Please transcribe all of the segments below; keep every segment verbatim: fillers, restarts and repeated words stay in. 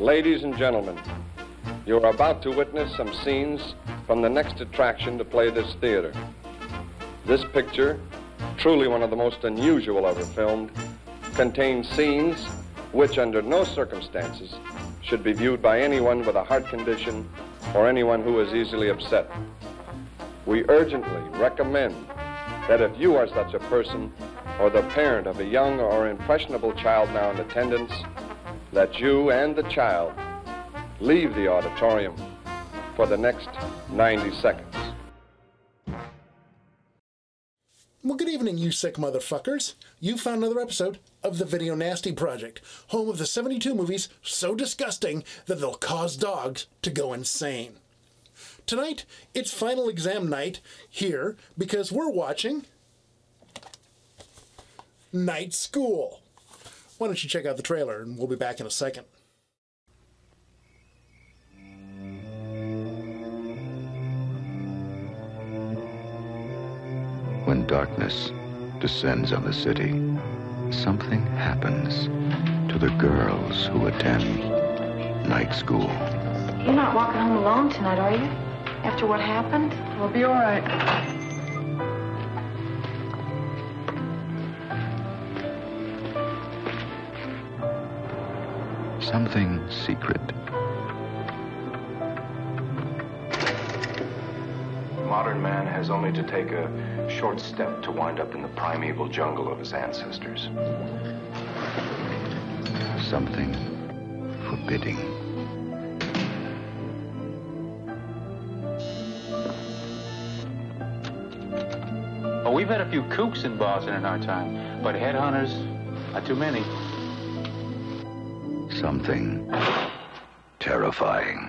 Ladies and gentlemen, you are about to witness some scenes from the next attraction to play this theater. This picture, truly one of the most unusual ever filmed, contains scenes which under no circumstances should be viewed by anyone with a heart condition or anyone who is easily upset. We urgently recommend that if you are such a person or the parent of a young or impressionable child now in attendance, that you and the child leave the auditorium for the next ninety seconds. Well, good evening, you sick motherfuckers. You found another episode of the Video Nasty Project, home of the seventy-two movies so disgusting that they'll cause dogs to go insane. Tonight, it's final exam night here because we're watching Night School. Why don't you check out the trailer and we'll be back in a second. When darkness descends on the city, something happens to the girls who attend night school. You're not walking home alone tonight, are you? After what happened? We'll be all right. Something secret. Modern man has only to take a short step to wind up in the primeval jungle of his ancestors. Something forbidding. Oh, we've had a few kooks in Boston in our time, but headhunters, not too many. Something terrifying.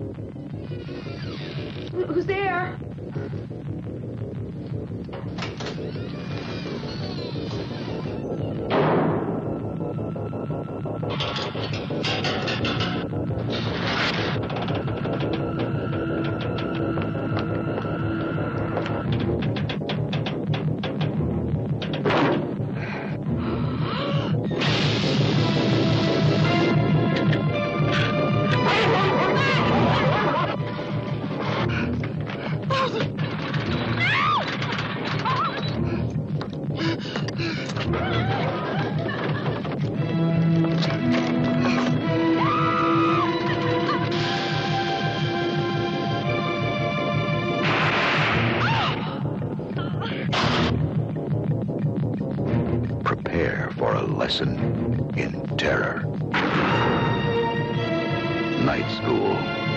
Who's there? Prepare for a lesson in terror. Night School.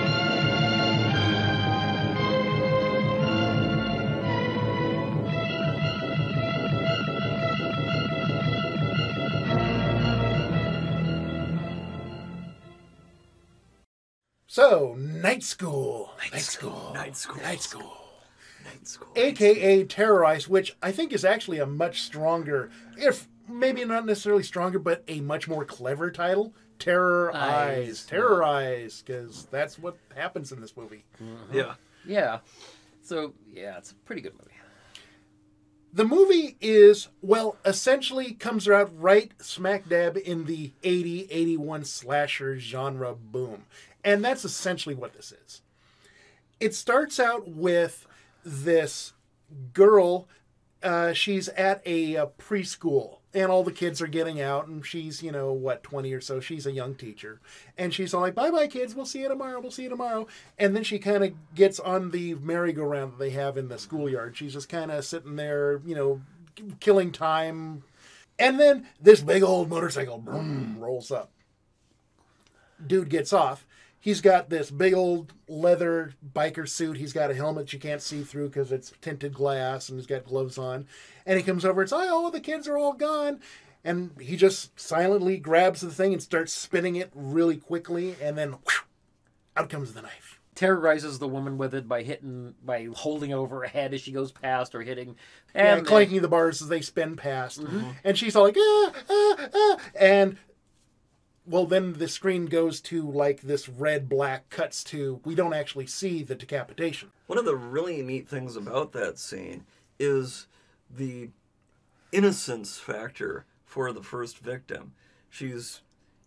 So, Night School. Night, Night school. School. Night School. Night School. Night School. A K A Terrorize, which I think is actually a much stronger, if maybe not necessarily stronger, but a much more clever title. Terror Eyes. Eyes. Terrorize, because that's what happens in this movie. Mm-hmm. Yeah. Yeah. So, yeah, it's a pretty good movie. The movie is, well, essentially comes out right smack dab in the eighty, eighty-one slasher genre boom. And that's essentially what this is. It starts out with this girl. Uh, she's at a, a preschool, and all the kids are getting out, and she's, you know, what, twenty or so. She's a young teacher. And she's all like, bye-bye, kids. We'll see you tomorrow. We'll see you tomorrow. And then she kind of gets on the merry-go-round that they have in the schoolyard. She's just kind of sitting there, you know, killing time. And then this big old motorcycle boom, rolls up. Dude gets off. He's got this big old leather biker suit. He's got a helmet you can't see through because it's tinted glass, and he's got gloves on. And he comes over and says, oh, the kids are all gone. And he just silently grabs the thing and starts spinning it really quickly. And then whew, out comes the knife. Terrorizes the woman with it by hitting, by holding over her head as she goes past, or hitting, And and clanking the bars as they spin past. Mm-hmm. And she's all like, ah, ah, ah. And well, then the screen goes to like this red black cuts to, we don't actually see the decapitation. One of the really neat things about that scene is the innocence factor for the first victim. She's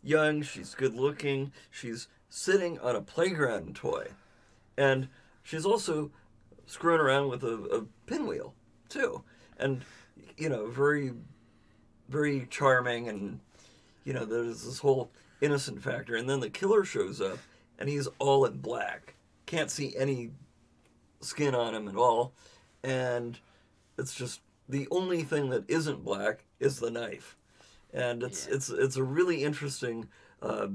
young, she's good looking, she's sitting on a playground toy. And she's also screwing around with a, a pinwheel, too. And, you know, very, very charming, and, you know, there's this whole innocent factor. And then the killer shows up, and he's all in black. Can't see any skin on him at all. And it's just, the only thing that isn't black is the knife. And it's yeah. it's it's a really interesting uh,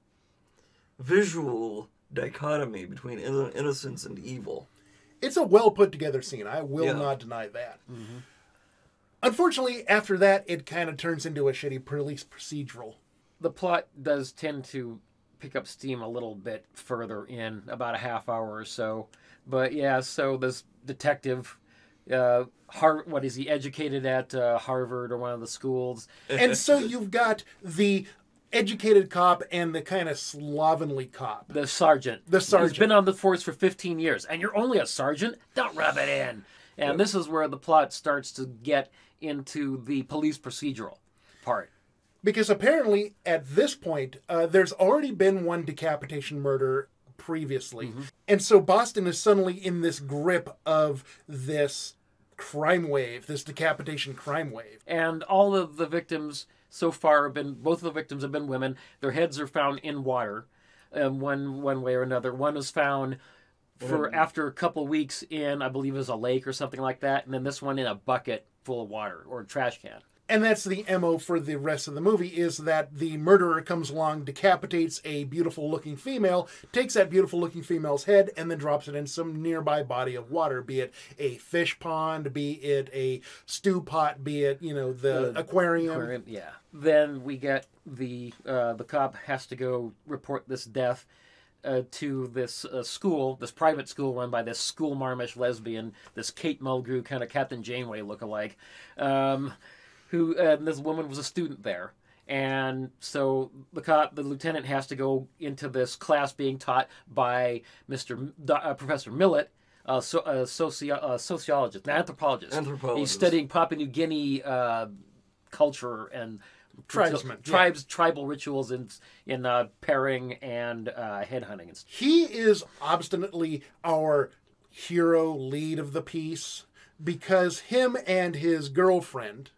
visual dichotomy between in- innocence and evil. It's a well put together scene. I will Yeah. not deny that. Mm-hmm. Unfortunately, after that, it kind of turns into a shitty police procedural. The plot does tend to pick up steam a little bit further in, about a half hour or so. But yeah, so this detective, uh, Har- what is he, educated at uh, Harvard or one of the schools? And so you've got the educated cop and the kind of slovenly cop. The sergeant. The sergeant. He's been on the force for fifteen years, and you're only a sergeant? Don't rub it in. And yep. This is where the plot starts to get into the police procedural part. Because apparently, at this point, uh, there's already been one decapitation murder previously. Mm-hmm. And so Boston is suddenly in this grip of this crime wave, this decapitation crime wave. And all of the victims so far have been, both of the victims have been women. Their heads are found in water, um, one one way or another. One was found for after a couple weeks in, I believe it was a lake or something like that, and then this one in a bucket full of water, or a trash can. And that's the M O for the rest of the movie, is that the murderer comes along, decapitates a beautiful-looking female, takes that beautiful-looking female's head, and then drops it in some nearby body of water, be it a fish pond, be it a stew pot, be it, you know, the, the aquarium. aquarium. Yeah. Then we get the, uh, the cop has to go report this death uh, to this uh, school, this private school run by this school marmish lesbian, this Kate Mulgrew kind of Captain Janeway lookalike. Um... Who uh, this woman was a student there, and so the cop, the lieutenant, has to go into this class being taught by Mister M- uh, Professor Millett, uh, so, uh, socio- uh, sociologist, an anthropologist. Anthropologist. He's studying Papua New Guinea uh, culture and tribesmen, tribes, yeah. tribal rituals in in uh, pairing and uh, headhunting and stuff. He is obstinately our hero lead of the piece, because him and his girlfriend,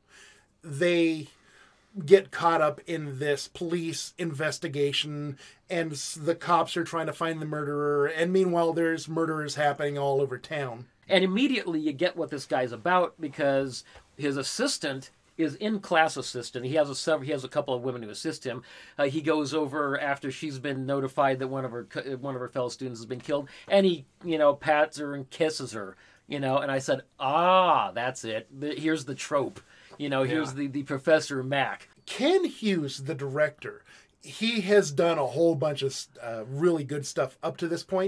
they get caught up in this police investigation, and the cops are trying to find the murderer, and meanwhile there's murders happening all over town. And immediately you get what this guy's about, because his assistant is in-class assistant. He has a several, he has a couple of women who assist him. Uh, he goes over after she's been notified that one of her one of her fellow students has been killed, and he, you know, pats her and kisses her, you know. And I said, ah, that's it. Here's the trope. You know, here's yeah. the, the Professor Mac. Ken Hughes, the director, he has done a whole bunch of uh, really good stuff up to this point.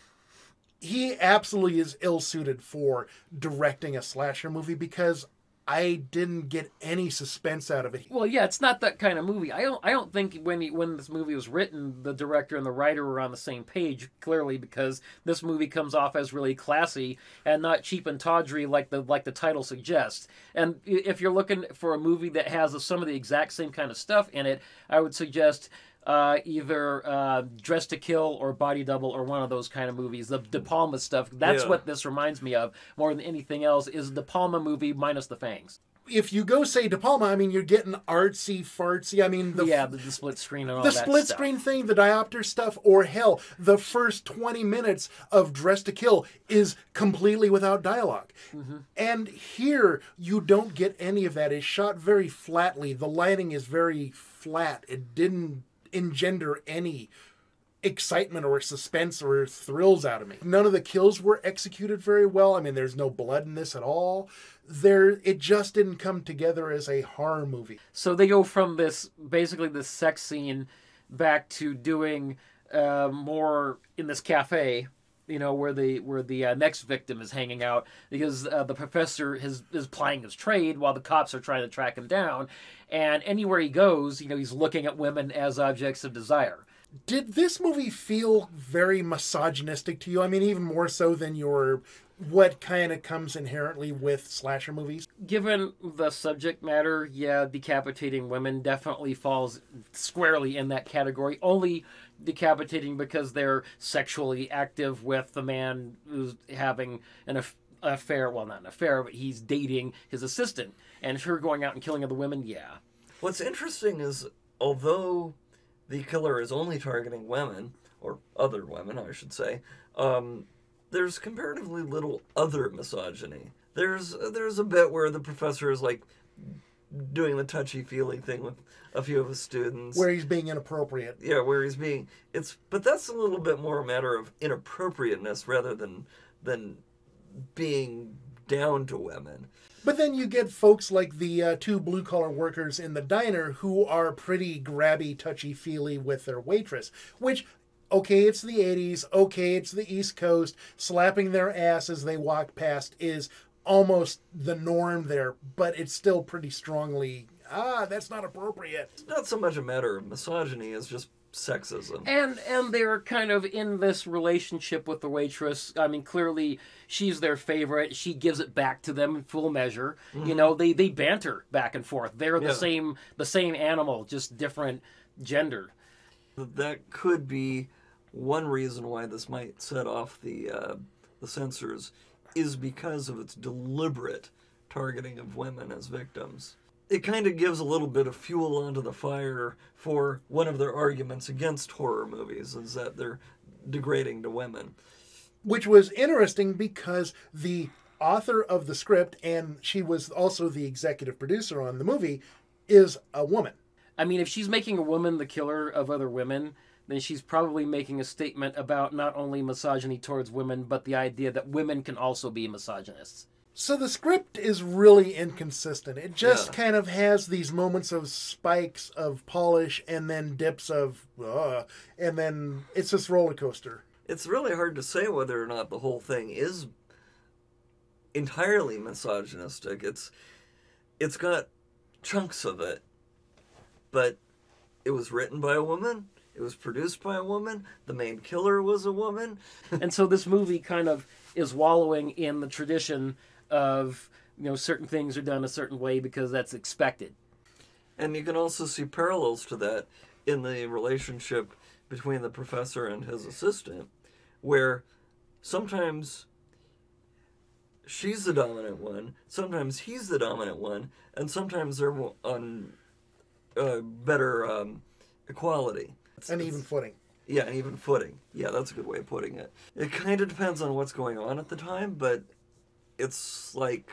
He absolutely is ill-suited for directing a slasher movie, because I didn't get any suspense out of it. Well, yeah, it's not that kind of movie. I don't. I don't think when he, when this movie was written, the director and the writer were on the same page. Clearly, because this movie comes off as really classy and not cheap and tawdry like the like the title suggests. And if you're looking for a movie that has some of the exact same kind of stuff in it, I would suggest uh, either uh, Dress to Kill or Body Double, or one of those kind of movies. The De Palma stuff. That's yeah. what this reminds me of more than anything else. Is De Palma movie minus the fangs. If you go say De Palma, I mean, you're getting artsy fartsy. I mean, the yeah, the, the split screen and all the that split stuff. screen thing, the diopter stuff, or hell, the first twenty minutes of Dress to Kill is completely without dialogue. Mm-hmm. And here, you don't get any of that. It's shot very flatly. The lighting is very flat. It didn't engender any excitement or suspense or thrills out of me. None of the kills were executed very well. I mean, there's no blood in this at all. There, it just didn't come together as a horror movie. So they go from this, basically this sex scene, back to doing uh, more in this cafe, you know, where the where the uh, next victim is hanging out, because uh, the professor is, is plying his trade while the cops are trying to track him down. And anywhere he goes, you know, he's looking at women as objects of desire. Did this movie feel very misogynistic to you? I mean, even more so than your what kind of comes inherently with slasher movies? Given the subject matter, yeah, decapitating women definitely falls squarely in that category. Only decapitating because they're sexually active with the man who's having an aff- affair. Well, not an affair, but he's dating his assistant. And her going out and killing other women, yeah. What's interesting is, although the killer is only targeting women, or other women, I should say, um, there's comparatively little other misogyny. There's there's a bit where the professor is like doing the touchy-feely thing with a few of his students. Where he's being inappropriate. Yeah, where he's being it's but that's a little bit more a matter of inappropriateness rather than than being down to women. But then you get folks like the uh, two blue-collar workers in the diner who are pretty grabby, touchy-feely with their waitress, which, okay, it's the eighties, okay, it's the East Coast, slapping their ass as they walk past is almost the norm there, but it's still pretty strongly, ah, that's not appropriate. It's not so much a matter of misogyny as just sexism. And and they're kind of in this relationship with the waitress. I mean, clearly she's their favorite. She gives it back to them in full measure. Mm-hmm. You know, they, they banter back and forth. They're the Yeah. same the same animal, just different gender. That could be one reason why this might set off the uh, the censors, is because of its deliberate targeting of women as victims. It kind of gives a little bit of fuel onto the fire for one of their arguments against horror movies, is that they're degrading to women. Which was interesting because the author of the script, and she was also the executive producer on the movie, is a woman. I mean, if she's making a woman the killer of other women, then she's probably making a statement about not only misogyny towards women, but the idea that women can also be misogynists. So the script is really inconsistent. It just Yeah. kind of has these moments of spikes of polish and then dips of, uh, and then it's this roller coaster. It's really hard to say whether or not the whole thing is entirely misogynistic. It's it's got chunks of it, but it was written by a woman. It was produced by a woman. The main killer was a woman. And so this movie kind of is wallowing in the tradition of, you know, certain things are done a certain way because that's expected. And you can also see parallels to that in the relationship between the professor and his assistant, where sometimes she's the dominant one, sometimes he's the dominant one, and sometimes they're on uh, better um, equality. It's, An it's- even footing. Yeah, an even footing. Yeah, that's a good way of putting it. It kind of depends on what's going on at the time, but it's like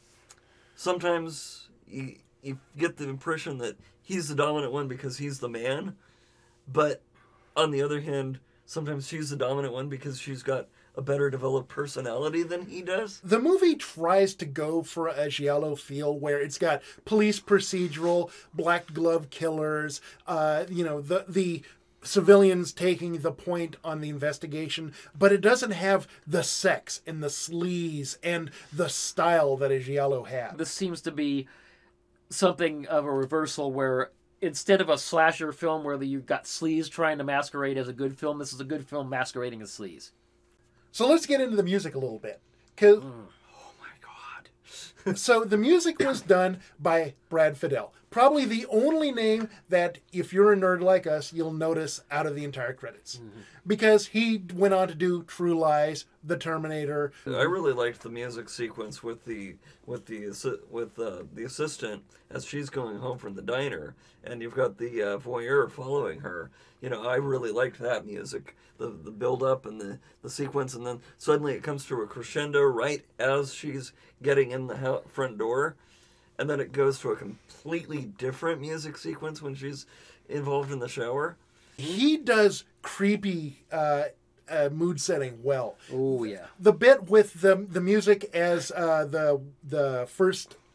sometimes you, you get the impression that he's the dominant one because he's the man, but on the other hand, sometimes she's the dominant one because she's got a better developed personality than he does. The movie tries to go for a giallo feel where it's got police procedural, black glove killers, uh, you know, the the civilians taking the point on the investigation, but it doesn't have the sex and the sleaze and the style that a giallo has. This seems to be something of a reversal where instead of a slasher film where you've got sleaze trying to masquerade as a good film, this is a good film masquerading as sleaze. So let's get into the music a little bit. 'Cause Oh my god. So the music was done by Brad Fiedel. Probably the only name that, if you're a nerd like us, you'll notice out of the entire credits. Mm-hmm. Because he went on to do True Lies, The Terminator. I really liked the music sequence with the with the assi- with uh, the assistant as she's going home from the diner, and you've got the uh, voyeur following her. You know, I really liked that music, the the build up and the, the sequence, and then suddenly it comes to a crescendo right as she's getting in the ho- front door, and then it goes to a completely different music sequence when she's involved in the shower. He does creepy uh, uh, mood setting well. Oh, yeah. The bit with the the music as uh, the the first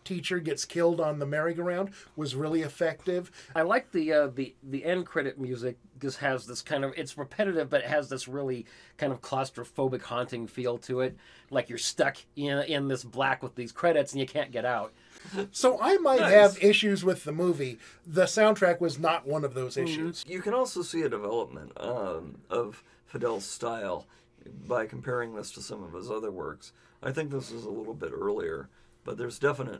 teacher gets killed on the merry-go-round was really effective. I like the uh, the the end credit music because has this kind of, it's repetitive, but it has this really kind of claustrophobic, haunting feel to it. Like you're stuck in in this black with these credits and you can't get out. So I might Nice. have issues with the movie. The soundtrack was not one of those issues. You can also see a development um, of Fidel's style by comparing this to some of his other works. I think this is a little bit earlier, but there's definite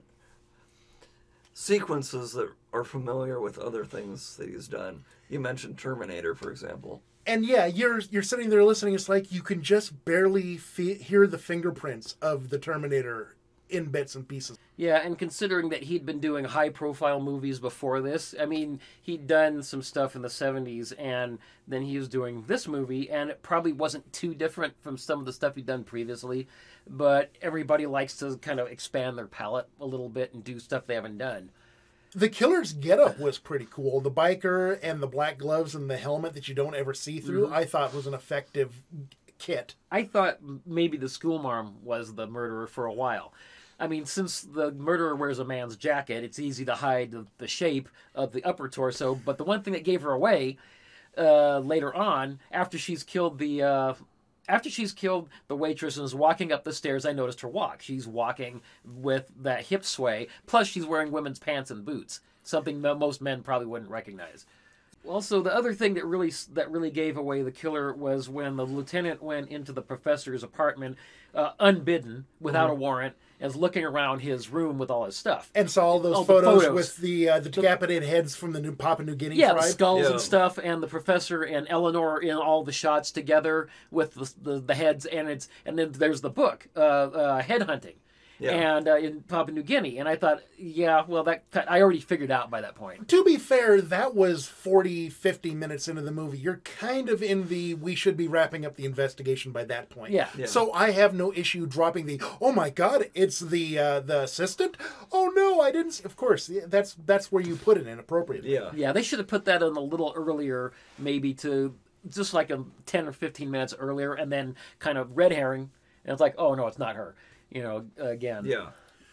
sequences that are familiar with other things that he's done. You mentioned Terminator, for example. And yeah, you're you're sitting there listening. It's like you can just barely fe- hear the fingerprints of the Terminator in bits and pieces. Yeah, and considering that he'd been doing high-profile movies before this, I mean, he'd done some stuff in the seventies, and then he was doing this movie, and it probably wasn't too different from some of the stuff he'd done previously, but everybody likes to kind of expand their palette a little bit and do stuff they haven't done. The killer's getup was pretty cool. The biker and the black gloves and the helmet that you don't ever see through, Mm-hmm. I thought was an effective kit. I thought maybe the schoolmarm was the murderer for a while. I mean, since the murderer wears a man's jacket, it's easy to hide the, the shape of the upper torso. But the one thing that gave her away uh, later on, after she's killed the uh, after she's killed the waitress and is walking up the stairs, I noticed her walk. She's walking with that hip sway. Plus, she's wearing women's pants and boots, something that most men probably wouldn't recognize. Also, the other thing that really that really gave away the killer was when the lieutenant went into the professor's apartment uh, unbidden, without Mm-hmm. a warrant, and was looking around his room with all his stuff. And saw all those All the photos, photos. with the uh, the decapitated heads from the new Papua New Guinea Yeah, tribe. the skulls Yeah. and stuff, and the professor and Eleanor in all the shots together with the the, the heads, and it's and then there's the book, uh, uh, Headhunting. Yeah. And uh, in Papua New Guinea, and I thought, yeah, well, that I already figured out by that point. To be fair, that was forty, fifty minutes into the movie. You're kind of in the, we should be wrapping up the investigation by that point. Yeah. Yeah. So I have no issue dropping the, oh my God, it's the uh, the assistant? Oh no, I didn't see. Of course, yeah, that's that's where you put it in appropriately. Yeah. Yeah, they should have put that in a little earlier, maybe to just like a ten or fifteen minutes earlier, and then kind of red herring, and it's like, oh no, it's not her. You know, again. Yeah.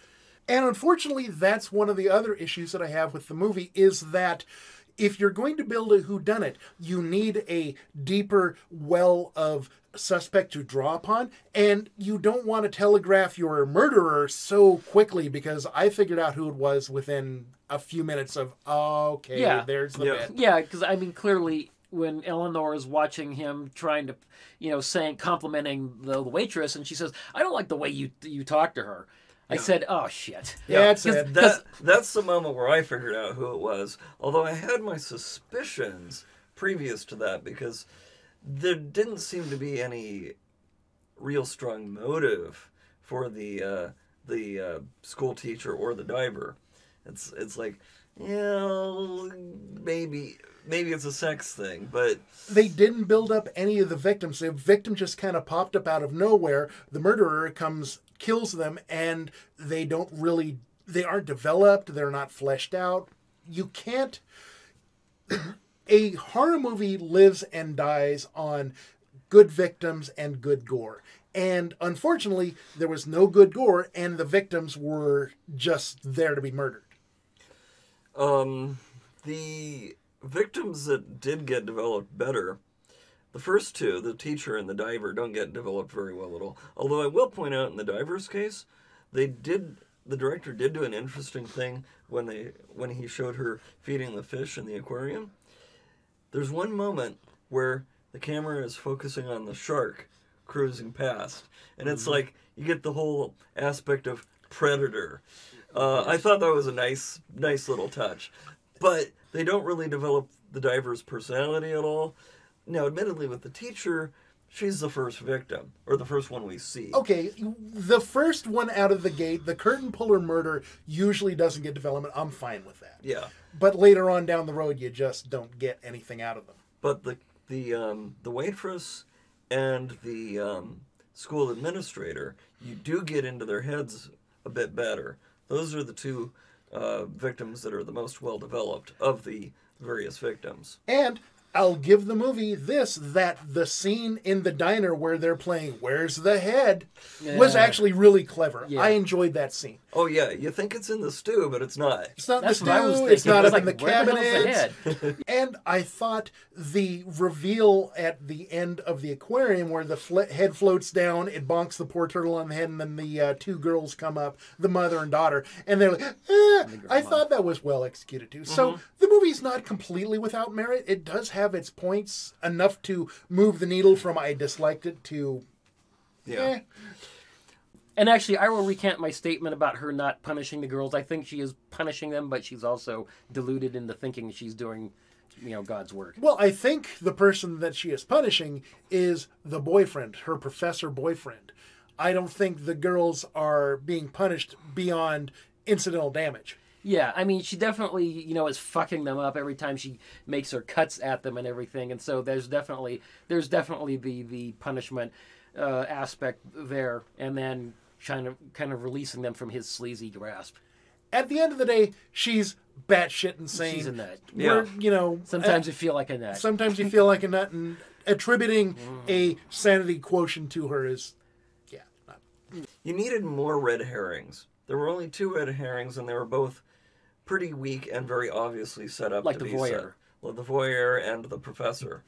And unfortunately, that's one of the other issues that I have with the movie is that if you're going to build a whodunit, you need a deeper well of suspect to draw upon, and you don't want to telegraph your murderer so quickly, because I figured out who it was within a few minutes of, okay, Yeah. there's the Yeah. bit. Yeah, because I mean, clearly, when Eleanor is watching him trying to, you know, saying complimenting the waitress, and she says, "I don't like the way you you talk to her." I said, "Oh shit." Yeah, that's 'Cause- it. That that's the moment where I figured out who it was. Although I had my suspicions previous to that, because there didn't seem to be any real strong motive for the uh, the uh, school teacher or the diver. It's it's like, yeah, maybe maybe it's a sex thing, but They didn't build up any of the victims. The victim just kind of popped up out of nowhere. The murderer comes, kills them, and they don't really, they aren't developed. They're not fleshed out. You can't, a horror movie lives and dies on good victims and good gore. And unfortunately, there was no good gore, and the victims were just there to be murdered. Um, the victims that did get developed better, the first two, the teacher and the diver, don't get developed very well at all. Although I will point out in the diver's case, they did, the director did do an interesting thing when they when he showed her feeding the fish in the aquarium. There's one moment where the camera is focusing on the shark cruising past, and it's like you get the whole aspect of Predator. Uh, I thought that was a nice, nice little touch, but they don't really develop the diver's personality at all. Now, admittedly, with the teacher, she's the first victim, or the first one we see. Okay, the first one out of the gate, the curtain puller murder, usually doesn't get development. I'm fine with that. Yeah, But later on down the road, you just don't get anything out of them. but the the um, the waitress and the um, school administrator, you do get into their heads a bit better. Those are the two uh, victims that are the most well developed of the various victims. And I'll give the movie this, that the scene in the diner where they're playing Where's the Head was Yeah. actually really clever. Yeah. I enjoyed that scene. Oh yeah, you think it's in the stew, but it's not. It's not That's in what I the was stew, thinking. it's not I was up in the like, where the hell's the cabinet. And I thought the reveal at the end of the aquarium where the fl- head floats down, it bonks the poor turtle on the head, and then the uh, two girls come up, the mother and daughter, and they're like, eh, I thought that was well executed too. So the movie's not completely without merit. It does have its points, enough to move the needle from I disliked it to, Yeah. eh. And actually, I will recant my statement about her not punishing the girls. I think she is punishing them, but she's also deluded into thinking she's doing, you know, God's work. Well, I think the person that she is punishing is the boyfriend, her professor boyfriend. I don't think the girls are being punished beyond incidental damage. Yeah, I mean, she definitely, you know, is fucking them up every time she makes her cuts at them and everything. And so there's definitely, there's definitely the the punishment uh, aspect there, and then kind of kind of releasing them from his sleazy grasp. At the end of the day, she's batshit insane. She's a nut. We're, you know, Sometimes uh, you feel like a nut. sometimes you feel like a nut, and attributing a sanity quotient to her is, yeah, not. You needed more red herrings. There were only two red herrings, and they were both pretty weak and very obviously set up Like to the be voyeur. set. Well, the voyeur and the professor.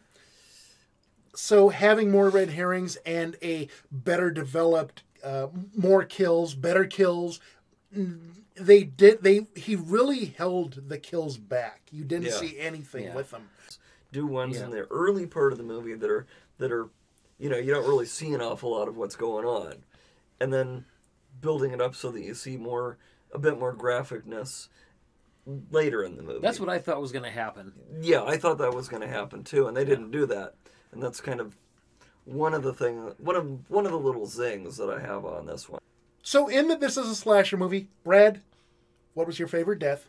So having more red herrings and a better developed, uh, more kills, better kills, they did. They he really held the kills back. You didn't Yeah. see anything Yeah. with them. Do ones Yeah. in the early part of the movie that are that are, you know, you don't really see an awful lot of what's going on, and then building it up so that you see more, a bit more graphicness later in the movie. That's what I thought was going to happen. Yeah, I thought that was going to happen too, and they didn't do that, and that's kind of one of the thing, one of one of the little zings that I have on this one. So in that this is a slasher movie, Brad, what was your favorite death?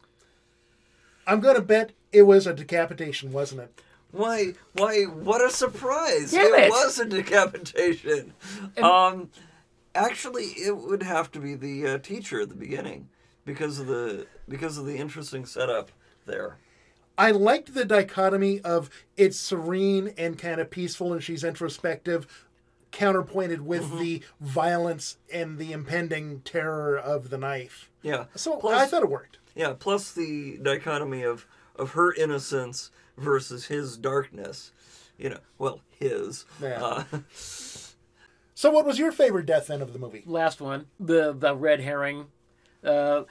I'm gonna bet it was a decapitation, wasn't it? Why? Why? What a surprise! Damn it it. was a decapitation. Um, actually, it would have to be the uh, teacher at the beginning because of the because of the interesting setup there. I liked the dichotomy of it's serene and kind of peaceful, and she's introspective, counterpointed with Mm-hmm. the violence and the impending terror of the knife. Yeah. So Plus- I thought it worked. Yeah. Plus the dichotomy of of her innocence versus his darkness. You know, well, his. Yeah. Uh, So what was your favorite death then of the movie? Last one, the the red herring, uh,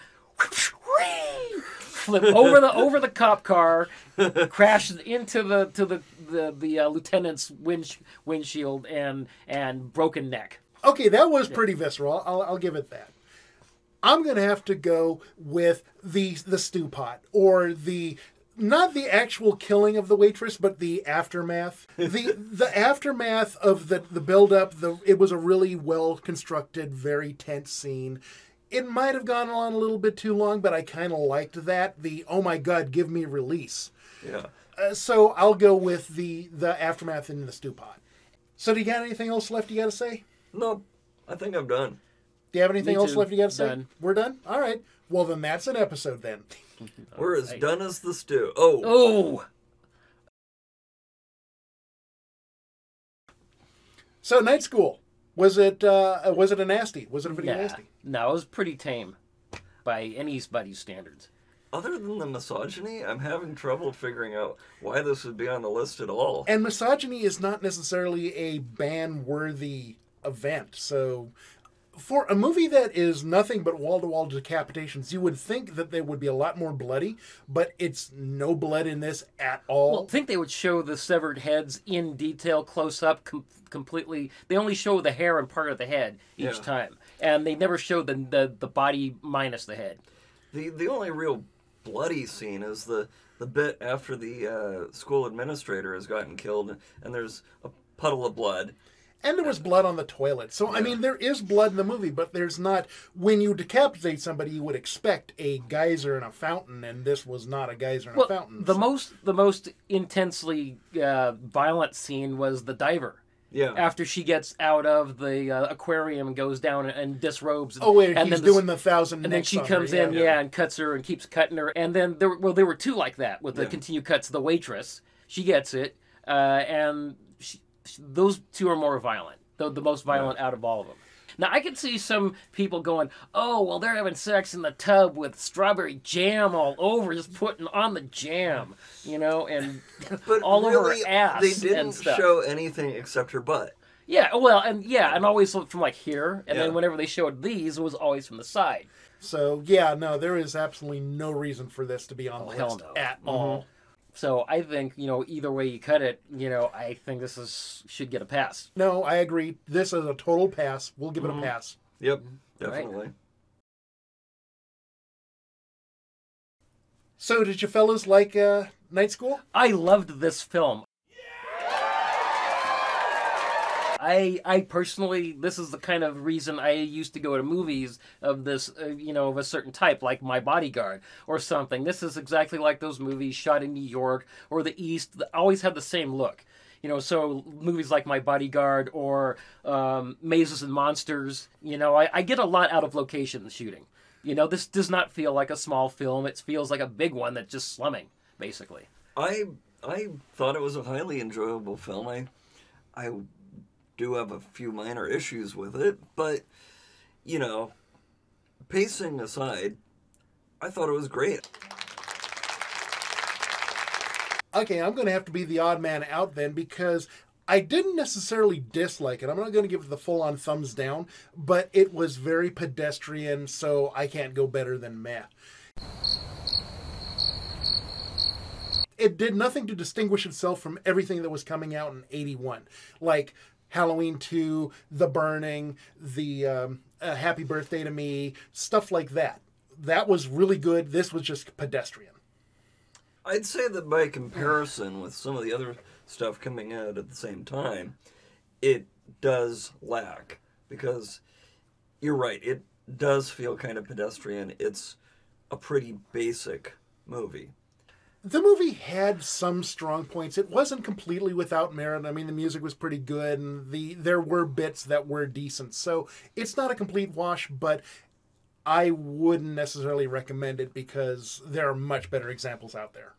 flip over the over the cop car, crashed into the to the the, the uh, lieutenant's wind, windshield and and broken neck. Okay, that was pretty visceral. I'll, I'll give it that. I'm gonna have to go with the the stew pot or the not the actual killing of the waitress, but the aftermath. the The aftermath of the the build up. The it was a really well constructed, very tense scene. It might have gone on a little bit too long, but I kind of liked that. The oh my god, give me release. yeah. Uh, so I'll go with the the aftermath in the stew pot. So do you got anything else left you got to say? No, I think I'm done. Do you have anything Me else too. left you got to say? Done. We're done? All right. Well, then that's an episode then. We're as done as the stew. Oh. Oh, So, Night School. Was it uh, was it a nasty? Was it a pretty yeah. nasty? No, it was pretty tame by anybody's standards. Other than the misogyny, I'm having trouble figuring out why this would be on the list at all. And misogyny is not necessarily a ban-worthy event. So, for a movie that is nothing but wall-to-wall decapitations, you would think that they would be a lot more bloody, but it's no blood in this at all. Well, I think they would show the severed heads in detail, close up, com- completely. They only show the hair and part of the head each Yeah. time, and they never show the, the the body minus the head. The the only real bloody scene is the, the bit after the uh, school administrator has gotten killed, and there's a puddle of blood. And there was blood on the toilet. So, I mean, there is blood in the movie, but there's not... When you decapitate somebody, you would expect a geyser and a fountain, and this was not a geyser and Well, a fountain. the most the most intensely uh, violent scene was the diver. Yeah. After she gets out of the uh, aquarium and goes down and, and disrobes. And, Oh, wait, and he's then doing the thousand And then nicks she on comes her, in, yeah. and cuts her and keeps cutting her. And then there, well, there were two like that with the Yeah. continued cuts. The waitress, She gets it, uh, and she, she, those two are more violent. The, the most violent yeah. out of all of them. Now, I can see some people going, oh, well, they're having sex in the tub with strawberry jam all over, just putting on the jam, you know, and but all really, over her ass. They didn't and stuff. show anything except her butt. Yeah, well, and yeah, and always from like here, and yeah. then whenever they showed these, it was always from the side. So, yeah, no, there is absolutely no reason for this to be on oh, the hell list no. at mm-hmm. all. So I think, you know, either way you cut it, you know, I think this is should get a pass. No, I agree. This is a total pass. We'll give mm-hmm. it a pass. Yep, definitely. Right. So, did you fellas like uh, Night School? I loved this film. I I personally, this is the kind of reason I used to go to movies of this, uh, you know, of a certain type, like My Bodyguard or something. This is exactly like those movies shot in New York or the East that always have the same look. You know, so movies like My Bodyguard or um, Mazes and Monsters, you know, I, I get a lot out of location shooting. You know, this does not feel like a small film. It feels like a big one that's just slumming, basically. I I thought it was a highly enjoyable film. I I do have a few minor issues with it, but, you know, pacing aside, I thought it was great. Okay, I'm going to have to be the odd man out then, because I didn't necessarily dislike it. I'm not going to give it the full-on thumbs down, but it was very pedestrian, so I can't go better than meh. It did nothing to distinguish itself from everything that was coming out in eighty-one. Like Halloween two, The Burning, the um, uh, Happy Birthday to Me, stuff like that. That was really good. This was just pedestrian. I'd say that by comparison with some of the other stuff coming out at the same time, it does lack. Because you're right, it does feel kind of pedestrian. It's a pretty basic movie. The movie had some strong points. It wasn't completely without merit. I mean, the music was pretty good, and the there were bits that were decent. So it's not a complete wash, but I wouldn't necessarily recommend it because there are much better examples out there.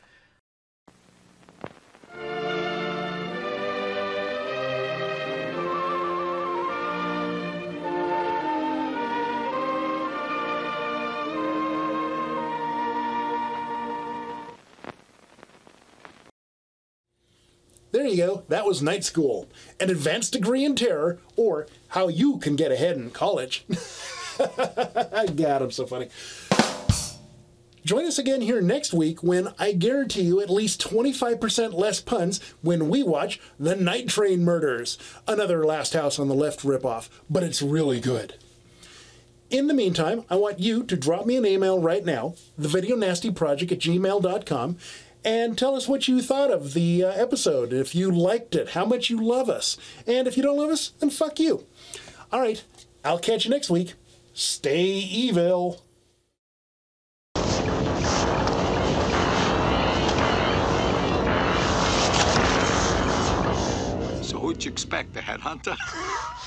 There you go. That was Night School, an advanced degree in terror, or how you can get ahead in college. God, I'm so funny. Join us again here next week when I guarantee you at least twenty-five percent less puns when we watch The Night Train Murders, another Last House on the Left ripoff, but it's really good. In the meantime, I want you to drop me an email right now, the video nasty project at gmail dot com, and tell us what you thought of the uh, episode, if you liked it, how much you love us. And if you don't love us, then fuck you. All right, I'll catch you next week. Stay evil. So who'd you expect, the headhunter?